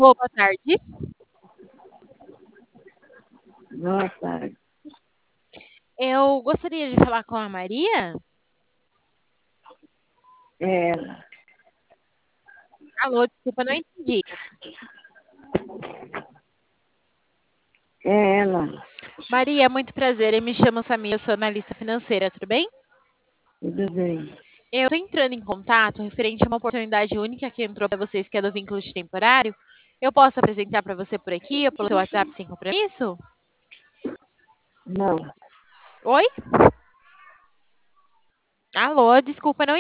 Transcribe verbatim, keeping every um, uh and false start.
Boa tarde. Boa tarde. Eu gostaria de falar com a Maria. É ela. Alô, desculpa, não entendi. É ela. Maria, muito prazer. Eu me chamo Samir, eu sou analista financeira, tudo bem? Tudo bem. Eu estou entrando em contato referente a uma oportunidade única que entrou para vocês, que é do vínculo de temporário. Eu posso apresentar para você por aqui, ou pelo seu WhatsApp sem compromisso? Não. Oi? Alô, desculpa, não